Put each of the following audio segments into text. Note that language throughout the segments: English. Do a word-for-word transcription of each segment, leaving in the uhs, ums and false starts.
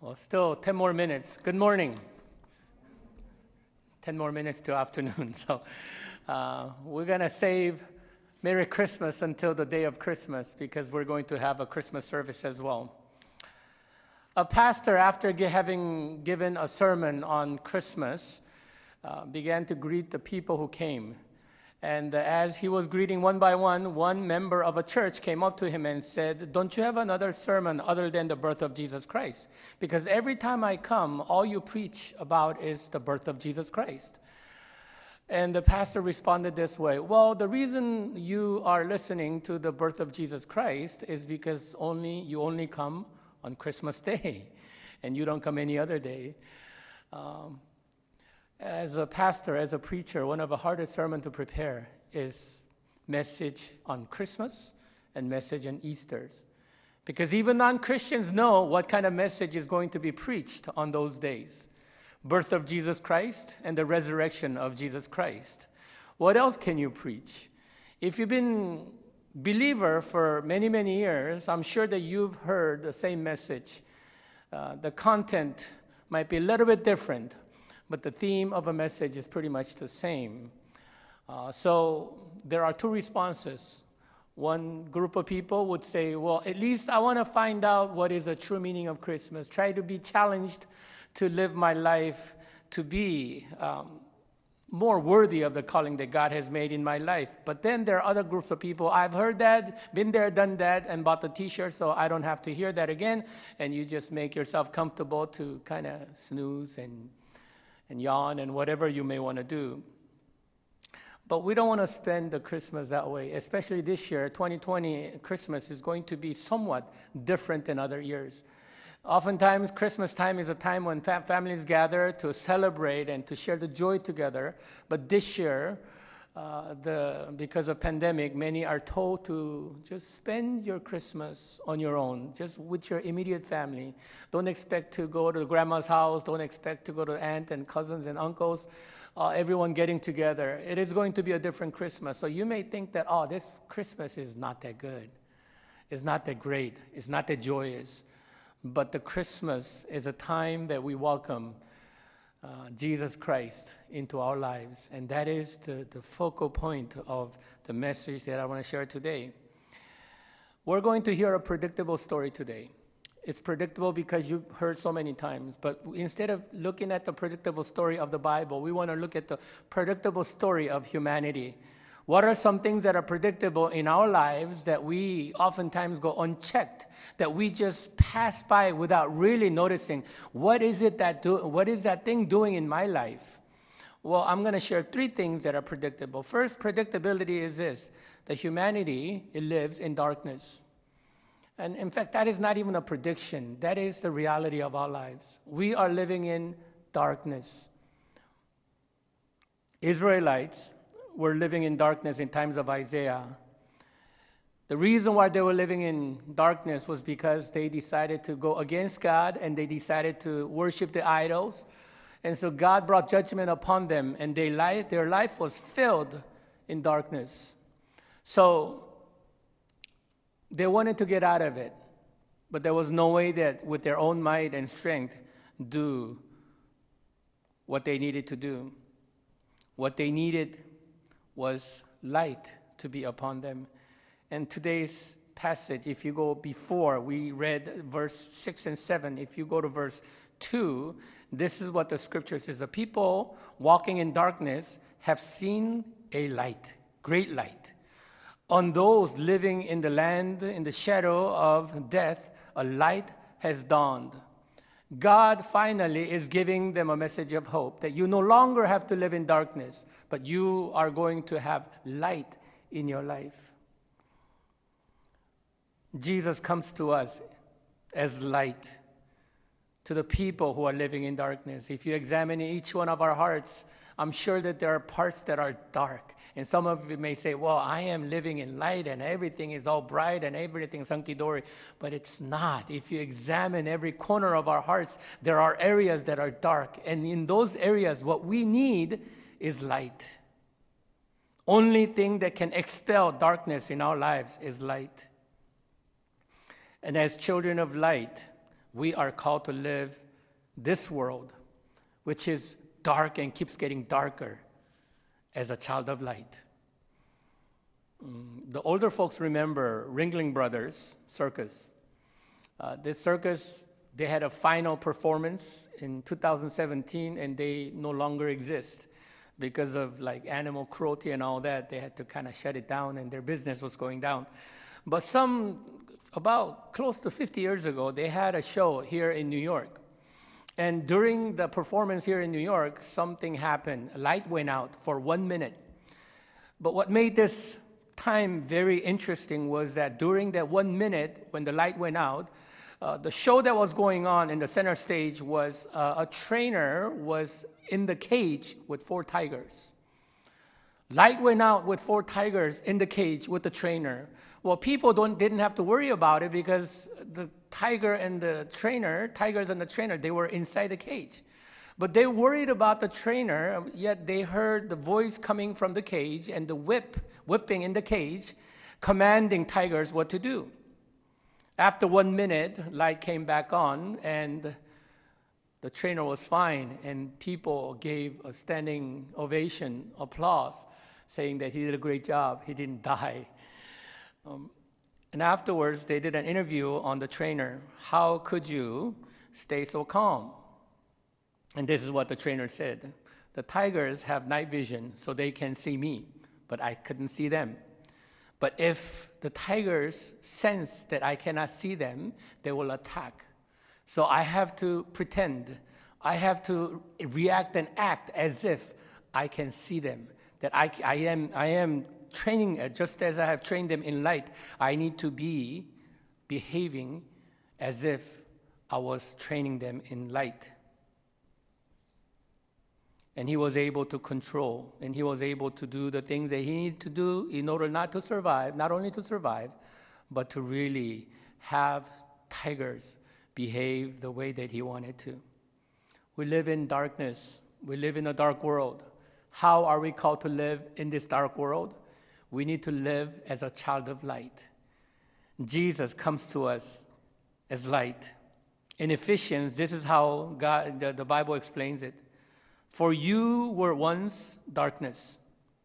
Well, still ten more minutes. Good morning. ten more minutes to afternoon. So uh, we're going to save Merry Christmas until the day of Christmas because we're going to have a Christmas service as well. A pastor, after ge- having given a sermon on Christmas, uh, began to greet the people who came. And uh, as he was greeting one by one, one member of a church came up to him and said, "Don't you have another sermon other than the birth of Jesus Christ? Because every time I come, all you preach about is the birth of Jesus Christ." And the pastor responded this way: "Well, the reason you are listening to the birth of Jesus Christ is because only you only come on Christmas Day, and you don't come any other day." Um, As a pastor, as a preacher, one of the hardest sermons to prepare is message on Christmas and message on Easter's. Because even non-Christians know what kind of message is going to be preached on those days. Birth of Jesus Christ and the resurrection of Jesus Christ. What else can you preach? If you've been a believer for many, many years, I'm sure that you've heard the same message. Uh, the content might be a little bit different, but the theme of a message is pretty much the same. Uh, so there are two responses. One group of people would say, well, at least I want to find out what is the true meaning of Christmas. Try to be challenged to live my life to be um, more worthy of the calling that God has made in my life. But then there are other groups of people, I've heard that, been there, done that, and bought the t-shirt, so I don't have to hear that again. And you just make yourself comfortable to kind of snooze and and yawn and whatever you may want to do. But we don't want to spend the Christmas that way, especially this year. twenty twenty Christmas is going to be somewhat different than other years. Oftentimes, Christmas time is a time when fa- families gather to celebrate and to share the joy together. But this year, uh, the, because of pandemic, many are told to just spend your Christmas on your own, just with your immediate family. Don't expect to go to grandma's house. Don't expect to go to aunt and cousins and uncles, uh, everyone getting together. It is going to be a different Christmas. So you may think that, oh, this Christmas is not that good. It's not that great. It's not that joyous. But the Christmas is a time that we welcome Uh, Jesus Christ into our lives. And that is the, the focal point of the message that I want to share today. We're going to hear a predictable story today. It's predictable because you've heard so many times. But instead of looking at the predictable story of the Bible, we want to look at the predictable story of humanity. What are some things that are predictable in our lives that we oftentimes go unchecked, that we just pass by without really noticing? What is it that do, what is that thing doing in my life? Well, I'm going to share three things that are predictable. First, predictability is this: that humanity, it lives in darkness. And in fact, that is not even a prediction. That is the reality of our lives. We are living in darkness. Israelites were living in darkness in times of Isaiah. The reason why they were living in darkness was because they decided to go against God and they decided to worship the idols. And so God brought judgment upon them, and they life, their life was filled in darkness. So they wanted to get out of it, but there was no way that with their own might and strength do what they needed to do. What they needed was light to be upon them. And today's passage, if you go before, we read verse six and seven. If you go to verse two, this is what the scripture says: the people walking in darkness have seen a light, great light. On those living in the land, in the shadow of death, a light has dawned. God finally is giving them a message of hope, that you no longer have to live in darkness, but you are going to have light in your life. Jesus comes to us as light to the people who are living in darkness. If you examine each one of our hearts, I'm sure that there are parts that are dark. And some of you may say, well, I am living in light and everything is all bright and everything's hunky-dory. But it's not. If you examine every corner of our hearts, there are areas that are dark. And in those areas, what we need is light. Only thing that can expel darkness in our lives is light. And as children of light, we are called to live this world, which is dark and keeps getting darker, as a child of light. Mm, the older folks remember Ringling Brothers Circus. Uh, this circus, they had a final performance in two thousand seventeen, and they no longer exist because of like animal cruelty and all that. They had to kind of shut it down, and their business was going down. But some, about close to fifty years ago, they had a show here in New York. And during the performance here in New York, something happened. A light went out for one minute. But what made this time very interesting was that during that one minute, when the light went out, uh, the show that was going on in the center stage was uh, a trainer was in the cage with four tigers. Light went out with four tigers in the cage with the trainer. Well, people don't, didn't have to worry about it because the tiger and the trainer, tigers and the trainer, they were inside the cage. But they worried about the trainer, yet they heard the voice coming from the cage and the whip, whipping in the cage, commanding tigers what to do. After one minute, light came back on, and the trainer was fine, and people gave a standing ovation, applause, saying that he did a great job, he didn't die. Um, and afterwards, they did an interview on the trainer. How could you stay so calm? And this is what the trainer said. The tigers have night vision, so they can see me, but I couldn't see them. But if the tigers sense that I cannot see them, they will attack. So I have to pretend. I have to react and act as if I can see them, that I, I am, I am training, just as I have trained them in light, I need to be behaving as if I was training them in light. And he was able to control, and he was able to do the things that he needed to do in order not to survive, not only to survive, but to really have tigers behave the way that he wanted to. We live in darkness. We live in a dark world. How are we called to live in this dark world? We need to live as a child of light. Jesus comes to us as light. In Ephesians, this is how God, the, the Bible explains it. For you were once darkness,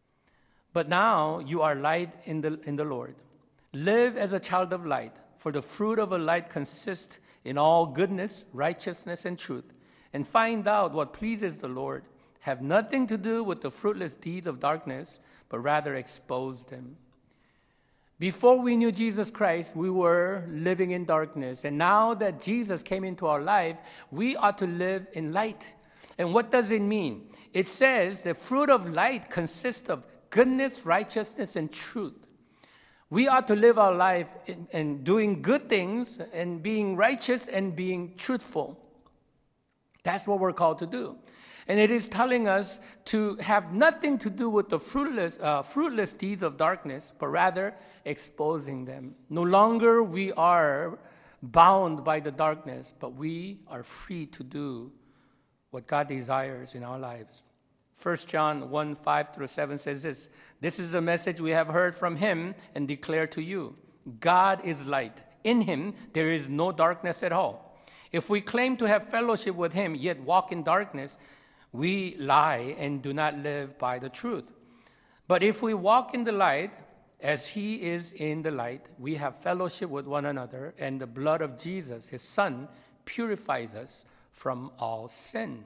but now you are light in the, in the Lord. Live as a child of light, for the fruit of a light consists in all goodness, righteousness, and truth. And find out what pleases the Lord. Have nothing to do with the fruitless deeds of darkness, but rather expose them. Before we knew Jesus Christ, we were living in darkness. And now that Jesus came into our life, we ought to live in light. And what does it mean? It says the fruit of light consists of goodness, righteousness, and truth. We ought to live our life in, in doing good things and being righteous and being truthful. That's what we're called to do. And it is telling us to have nothing to do with the fruitless, uh, fruitless deeds of darkness, but rather exposing them. No longer we are bound by the darkness, but we are free to do what God desires in our lives. First John one, five through seven says this, this is a message we have heard from him and declare to you. God is light. In him there is no darkness at all. If we claim to have fellowship with him, yet walk in darkness, we lie and do not live by the truth. But if we walk in the light, as he is in the light, we have fellowship with one another, and the blood of Jesus, his son, purifies us from all sin.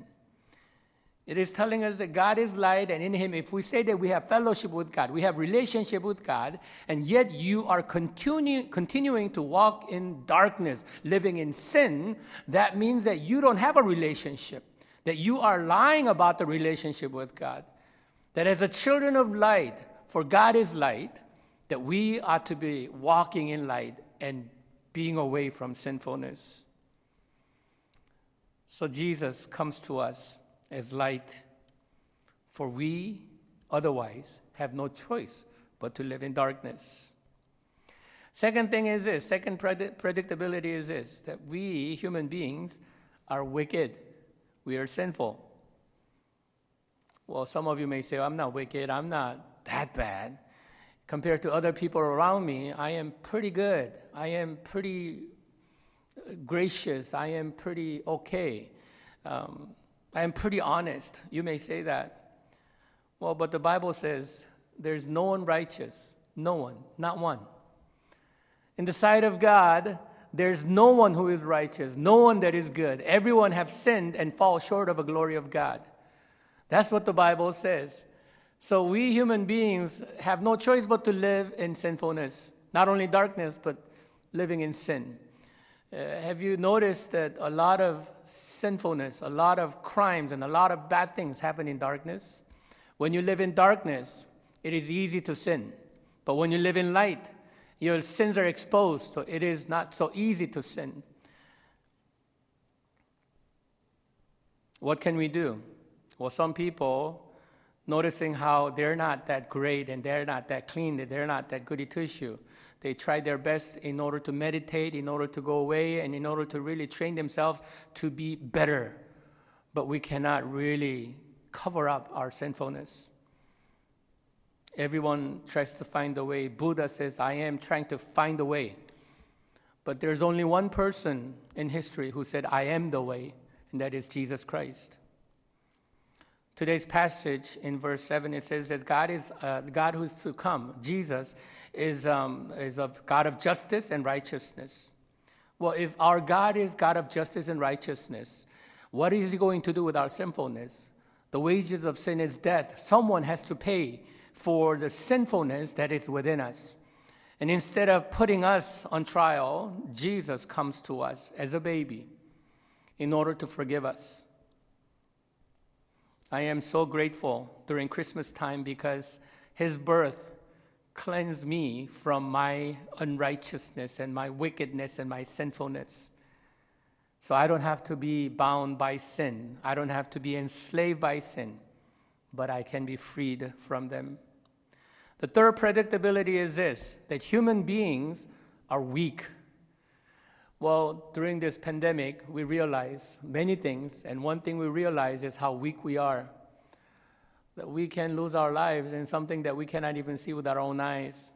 It is telling us that God is light, and in him, if we say that we have fellowship with God, we have relationship with God, and yet you are continue, continuing to walk in darkness, living in sin, that means that you don't have a relationship, that you are lying about the relationship with God. That as a children of light, for God is light, that we ought to be walking in light and being away from sinfulness. So Jesus comes to us as light, for we otherwise have no choice but to live in darkness. Second thing is this, second predict- predictability is this, that we human beings are wicked. We are sinful. Well, some of you may say, I'm not wicked, I'm not that bad. Compared to other people around me, I am pretty good. I am pretty gracious. I am pretty okay. Um, I am pretty honest. You may say that. Well, but the Bible says there's no one righteous. No one. Not one. In the sight of God, there's no one who is righteous. No one that is good. Everyone have sinned and fall short of the glory of God. That's what the Bible says. So we human beings have no choice but to live in sinfulness. Not only darkness, but living in sin. Uh, have you noticed that a lot of sinfulness, a lot of crimes, and a lot of bad things happen in darkness? When you live in darkness, it is easy to sin. But when you live in light, your sins are exposed, so it is not so easy to sin. What can we do? Well, some people, noticing how they're not that great and they're not that clean, that they're not that goody two-shoe, they try their best in order to meditate, in order to go away, and in order to really train themselves to be better. But we cannot really cover up our sinfulness. Everyone tries to find a way. Buddha says, I am trying to find a way. But there's only one person in history who said, I am the way, and that is Jesus Christ. Today's passage in verse seven, it says that God is uh, the God who is to come. Jesus is, um, is a God of justice and righteousness. Well, if our God is God of justice and righteousness, what is he going to do with our sinfulness? The wages of sin is death. Someone has to pay for the sinfulness that is within us. And instead of putting us on trial, Jesus comes to us as a baby in order to forgive us. I am so grateful during Christmas time because his birth cleansed me from my unrighteousness and my wickedness and my sinfulness. So I don't have to be bound by sin. I don't have to be enslaved by sin, but I can be freed from them. The third predictability is this, that human beings are weak. Well, during this pandemic, we realize many things, and one thing we realize is how weak we are. That we can lose our lives in something that we cannot even see with our own eyes.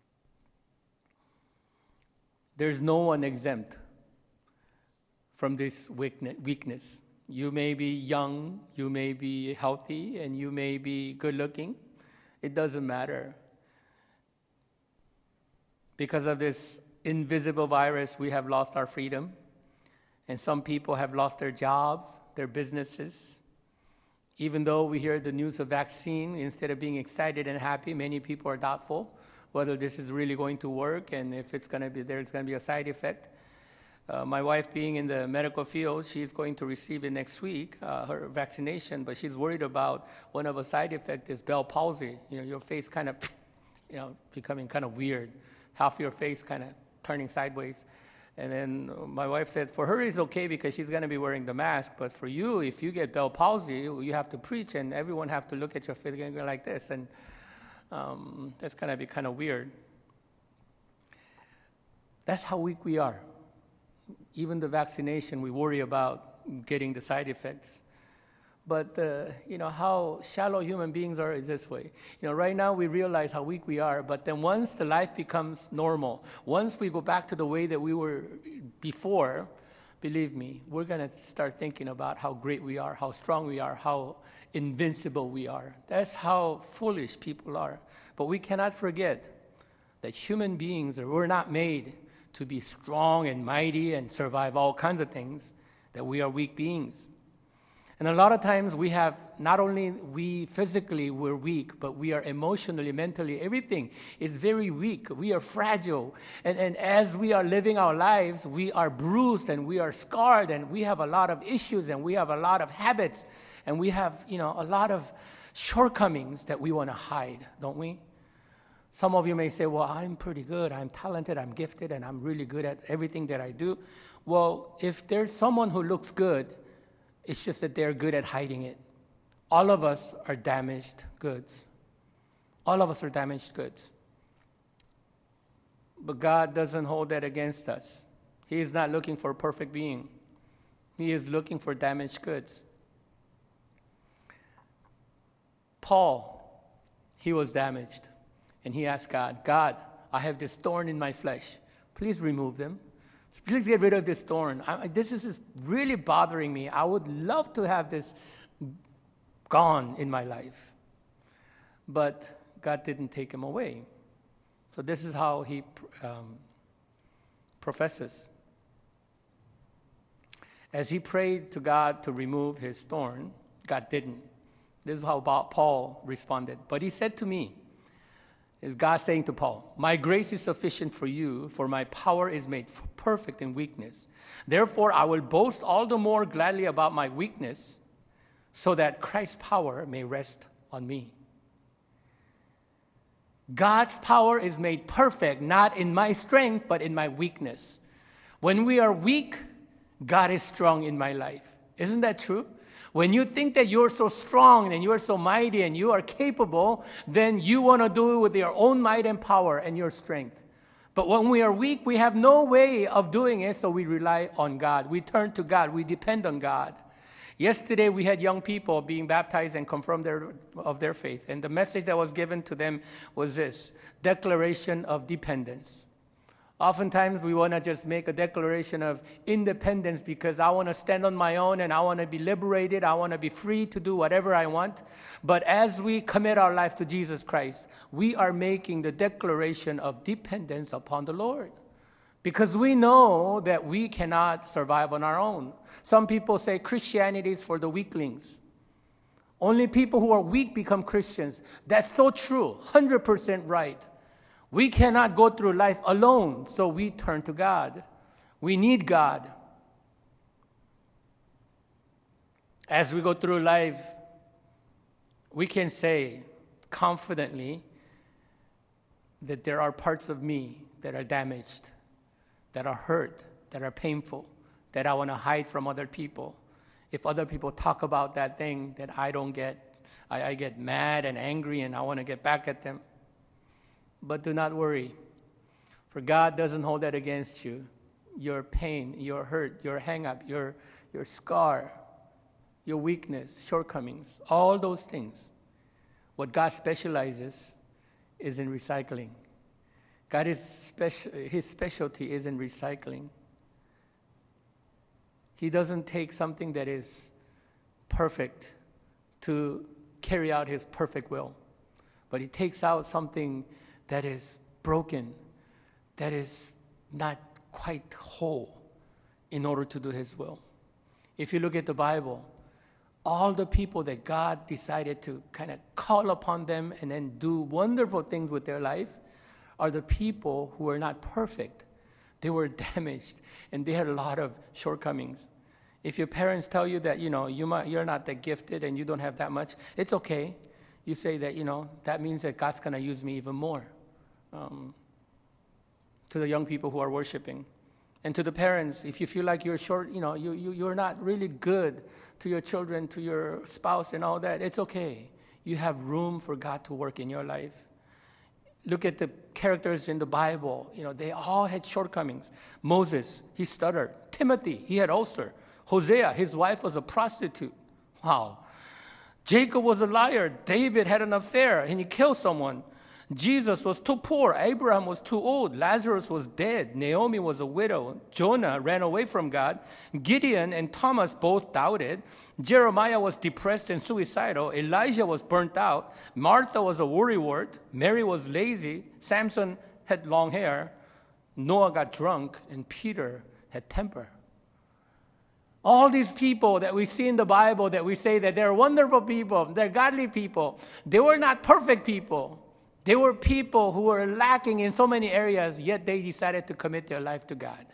There's no one exempt from this weakness. You may be young, you may be healthy, and you may be good looking. It doesn't matter. Because of this invisible virus, we have lost our freedom. And some people have lost their jobs, their businesses. Even though we hear the news of vaccine, instead of being excited and happy, many people are doubtful whether this is really going to work and if it's going to be there's going to be a side effect. Uh, my wife, being in the medical field, she's going to receive it next week, uh, her vaccination, but she's worried about one of the side effects is Bell palsy. You know, your face kind of, you know, becoming kind of weird. Half your face kind of turning sideways. And then my wife said, for her it's okay because she's going to be wearing the mask, but for you, if you get Bell palsy, you have to preach and everyone have to look at your face and go like this, and um, that's going to be kind of weird. That's how weak we are. Even the vaccination, we worry about getting the side effects. But, uh, you know, how shallow human beings are is this way. You know, right now we realize how weak we are, but then once the life becomes normal, once we go back to the way that we were before, believe me, we're going to start thinking about how great we are, how strong we are, how invincible we are. That's how foolish people are. But we cannot forget that human beings are, we're not made to be strong and mighty and survive all kinds of things, that we are weak beings. And a lot of times we have, not only we physically we're weak, but we are emotionally, mentally, everything is very weak. We are fragile. And, and as we are living our lives, we are bruised and we are scarred and we have a lot of issues and we have a lot of habits and we have, you know, a lot of shortcomings that we want to hide, don't we? Some of you may say, well, I'm pretty good, I'm talented, I'm gifted, and I'm really good at everything that I do. Well, if there's someone who looks good, it's just that they're good at hiding it. All of us are damaged goods. All of us are damaged goods. But God doesn't hold that against us. He is not looking for a perfect being. He is looking for damaged goods. Paul, he was damaged. And he asked God, God, I have this thorn in my flesh. Please remove them. Please get rid of this thorn. I, this is really bothering me. I would love to have this gone in my life. But God didn't take him away. So this is how he um, professes. As he prayed to God to remove his thorn, God didn't. This is how Paul responded. But he said to me, is God saying to Paul, my grace is sufficient for you, for my power is made perfect in weakness. Therefore, I will boast all the more gladly about my weakness, so that Christ's power may rest on me. God's power is made perfect, not in my strength, but in my weakness. When we are weak, God is strong in my life. Isn't that true? When you think that you're so strong and you're so mighty and you are capable, then you want to do it with your own might and power and your strength. But when we are weak, we have no way of doing it, so we rely on God. We turn to God. We depend on God. Yesterday, we had young people being baptized and confirmed their, of their faith. And the message that was given to them was this: declaration of dependence. Oftentimes, we want to just make a declaration of independence because I want to stand on my own and I want to be liberated. I want to be free to do whatever I want. But as we commit our life to Jesus Christ, we are making the declaration of dependence upon the Lord. Because we know that we cannot survive on our own. Some people say Christianity is for the weaklings. Only people who are weak become Christians. That's so true, one hundred percent right. We cannot go through life alone, so we turn to God. We need God. As we go through life, we can say confidently that there are parts of me that are damaged, that are hurt, that are painful, that I want to hide from other people. If other people talk about that thing that I don't get, I, I get mad and angry and I want to get back at them. But do not worry, for God doesn't hold that against you. Your pain, your hurt, your hang-up, your, your scar, your weakness, shortcomings, all those things. What God specializes is in recycling. God is special, his specialty is in recycling. He doesn't take something that is perfect to carry out his perfect will, but he takes out something that is broken, that is not quite whole, in order to do his will. If you look at the Bible, all the people that God decided to kind of call upon them and then do wonderful things with their life are the people who were not perfect. They were damaged, and they had a lot of shortcomings. If your parents tell you that, you know, you might, you're not that gifted and you don't have that much, it's okay. You say that, you know, that means that God's going to use me even more. Um, to the young people who are worshiping. And to the parents, if you feel like you're short, you know, you, you, you're not really good to your children, to your spouse and all that, it's okay. You have room for God to work in your life. Look at the characters in the Bible. You know, they all had shortcomings. Moses, he stuttered. Timothy, he had ulcer. Hosea, his wife was a prostitute. Wow. Jacob was a liar. David had an affair and he killed someone. Jesus was too poor. Abraham was too old. Lazarus was dead. Naomi was a widow. Jonah ran away from God. Gideon and Thomas both doubted. Jeremiah was depressed and suicidal. Elijah was burnt out. Martha was a worrywart. Mary was lazy. Samson had long hair. Noah got drunk. And Peter had temper. All these people that we see in the Bible that we say that they're wonderful people, they're godly people, they were not perfect people. They were people who were lacking in so many areas, yet they decided to commit their life to God.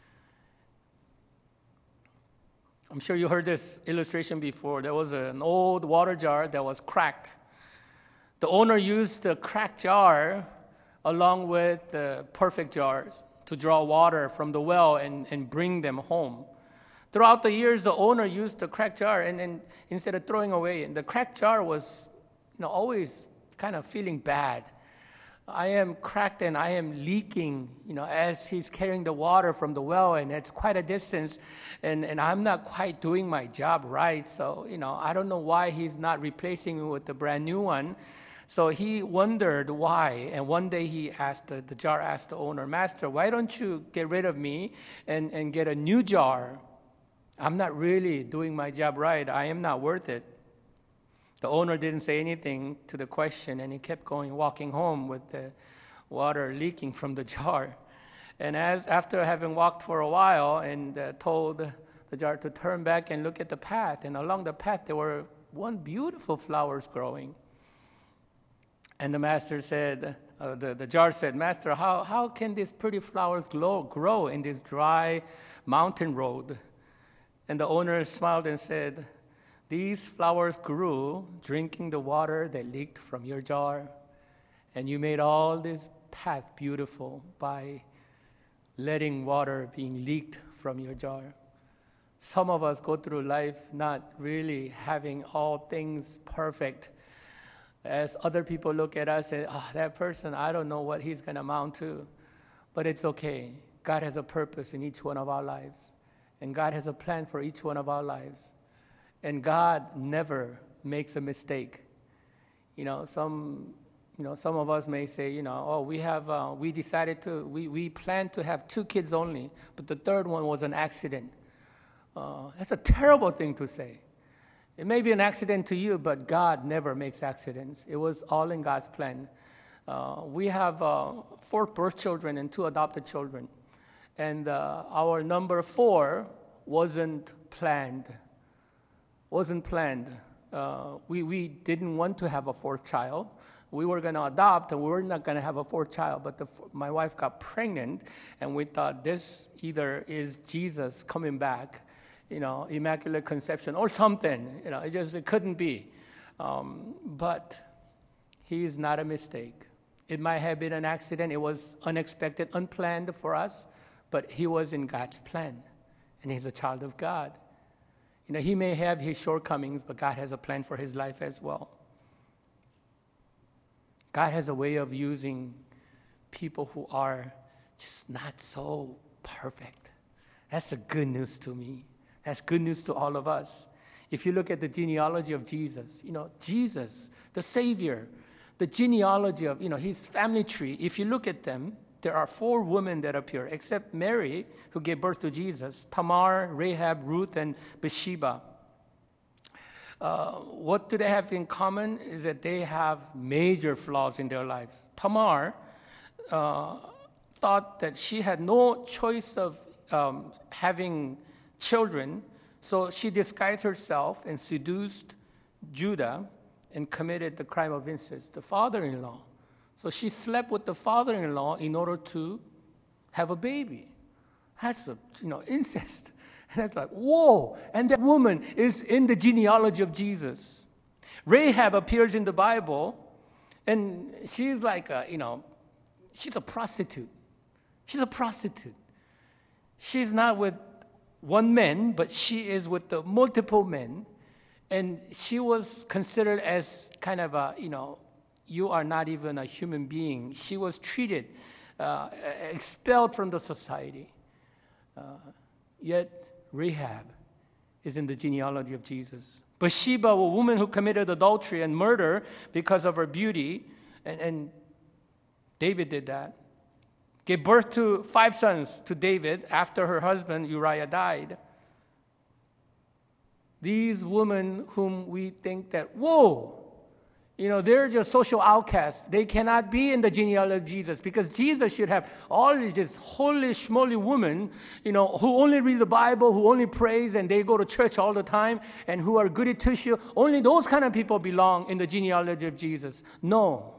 I'm sure you heard this illustration before. There was an old water jar that was cracked. The owner used the cracked jar along with the perfect jars to draw water from the well and, and bring them home. Throughout the years, the owner used the cracked jar, and, and instead of throwing away, and the cracked jar was, you know, always kind of feeling bad. I am cracked and I am leaking, you know, as he's carrying the water from the well, and it's quite a distance, and, and I'm not quite doing my job right. So, you know, I don't know why he's not replacing me with a brand new one. So he wondered why, and one day he asked, the, the jar asked the owner, Master, why don't you get rid of me and, and get a new jar? I'm not really doing my job right. I am not worth it. The owner didn't say anything to the question, and he kept going, walking home with the water leaking from the jar. And as after having walked for a while and uh, told the jar to turn back and look at the path, and along the path there were one beautiful flowers growing. And the master said, uh, the, the jar said, Master, how, how can these pretty flowers glow, grow in this dry mountain road? And the owner smiled and said, these flowers grew drinking the water that leaked from your jar. And you made all this path beautiful by letting water being leaked from your jar. Some of us go through life not really having all things perfect. As other people look at us and say, oh, that person, I don't know what he's going to amount to. But it's okay. God has a purpose in each one of our lives. And God has a plan for each one of our lives. And God never makes a mistake. You know, some, you know, some of us may say, you know, oh, we have, uh, we decided to, we, we planned to have two kids only, but the third one was an accident. Uh, that's a terrible thing to say. It may be an accident to you, but God never makes accidents. It was all in God's plan. Uh, we have uh, four birth children and two adopted children. And uh, our number four wasn't planned. Wasn't planned. Uh, we, we didn't want to have a fourth child. We were going to adopt, and we were not going to have a fourth child. But the, my wife got pregnant, and we thought this either is Jesus coming back, you know, Immaculate Conception or something. You know, it just it couldn't be. Um, but he is not a mistake. It might have been an accident. It was unexpected, unplanned for us, but he was in God's plan, and he's a child of God. You know, he may have his shortcomings, but God has a plan for his life as well. God has a way of using people who are just not so perfect. That's the good news to me. That's good news to all of us. If you look at the genealogy of Jesus, you know, Jesus, the Savior, the genealogy of, you know, his family tree, if you look at them, there are four women that appear, except Mary, who gave birth to Jesus, Tamar, Rahab, Ruth, and Bathsheba. Uh, what do they have in common is that they have major flaws in their lives. Tamar uh, thought that she had no choice of um, having children, so she disguised herself and seduced Judah and committed the crime of incest, the father-in-law. So she slept with the father-in-law in order to have a baby. That's a, you know, incest. And that's like, whoa! And that woman is in the genealogy of Jesus. Rahab appears in the Bible, and she's like, a, you know, she's a prostitute. She's a prostitute. She's not with one man, but she is with the multiple men. And she was considered as kind of a, you know, you are not even a human being. She was treated, uh, expelled from the society. Uh, yet Rahab is in the genealogy of Jesus. Bathsheba, a woman who committed adultery and murder because of her beauty, and, and David did that. Gave birth to five sons to David after her husband Uriah died. These women whom we think that, whoa, you know, they're just social outcasts. They cannot be in the genealogy of Jesus, because Jesus should have all these just holy schmoly women, you know, who only read the Bible, who only praise, and they go to church all the time, and who are goody two-shoes. Only those kind of people belong in the genealogy of Jesus. No.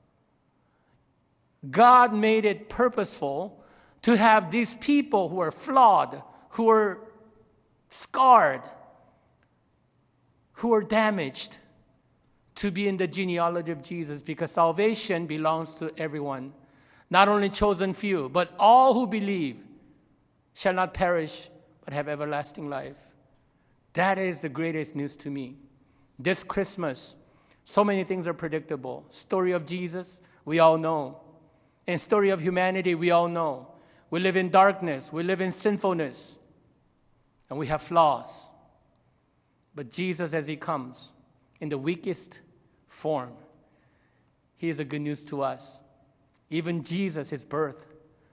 God made it purposeful to have these people who are flawed, who are scarred, who are damaged, to be in the genealogy of Jesus, because salvation belongs to everyone, not only chosen few, but all who believe shall not perish but have everlasting life. That is the greatest news to me. This Christmas, so many things are predictable. Story of Jesus, we all know. And story of humanity, we all know. We live in darkness, we live in sinfulness, and we have flaws. But Jesus, as he comes in the weakest form, He is a good news to us. Even Jesus, his birth,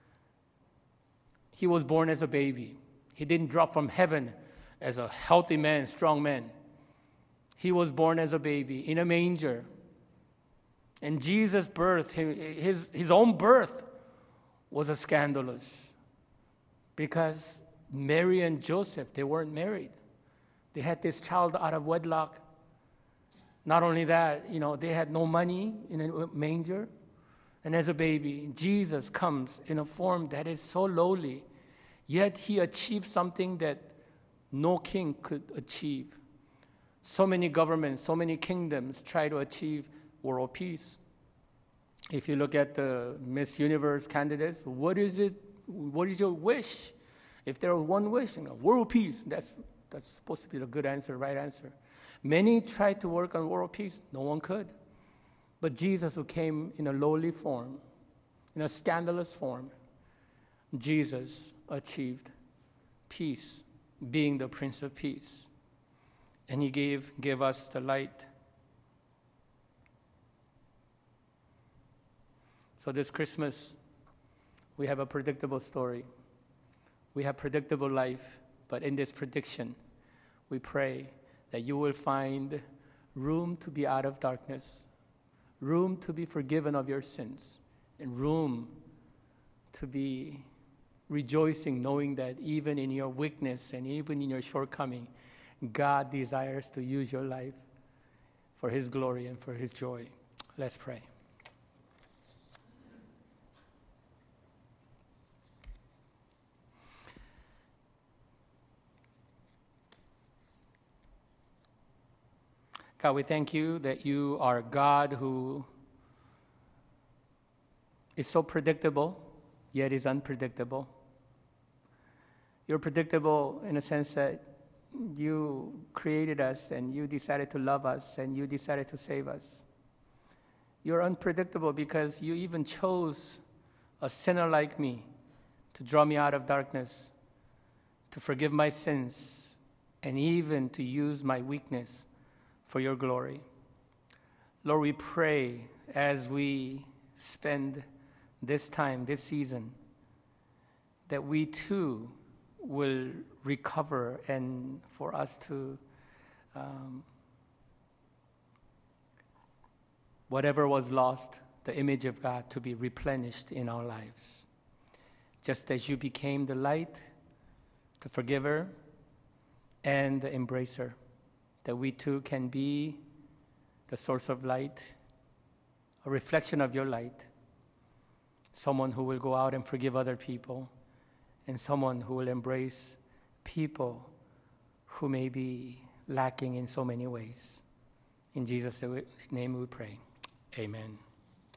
he was born as a baby. He didn't drop from heaven as a healthy man, strong man. He was born as a baby in a manger. And Jesus' birth, his, his own birth, was a scandalous. Because Mary and Joseph, they weren't married. They had this child out of wedlock. Not only that, you know, they had no money in a manger. And as a baby, Jesus comes in a form that is so lowly, yet he achieved something that no king could achieve. So many governments, so many kingdoms try to achieve world peace. If you look at the Miss Universe candidates, what is it? What is your wish? If there was one wish, you know, world peace, that's, that's supposed to be the good answer, right answer. Many tried to work on world peace. No one could. But Jesus, who came in a lowly form, in a scandalous form, Jesus achieved peace, being the Prince of Peace. And he gave, gave us the light. So this Christmas, we have a predictable story. We have predictable life. But in this prediction, we pray that you will find room to be out of darkness, room to be forgiven of your sins, and room to be rejoicing, knowing that even in your weakness and even in your shortcoming, God desires to use your life for his glory and for his joy. Let's pray. God, we thank you that you are God who is so predictable, yet is unpredictable. You're predictable in a sense that you created us and you decided to love us and you decided to save us. You're unpredictable because you even chose a sinner like me to draw me out of darkness, to forgive my sins, and even to use my weakness for your glory. Lord, we pray as we spend this time, this season, that we too will recover and for us to, um, whatever was lost, the image of God to be replenished in our lives. Just as you became the light, the forgiver, and the embracer, that we too can be the source of light, a reflection of your light, someone who will go out and forgive other people, and someone who will embrace people who may be lacking in so many ways. In Jesus' name we pray. Amen.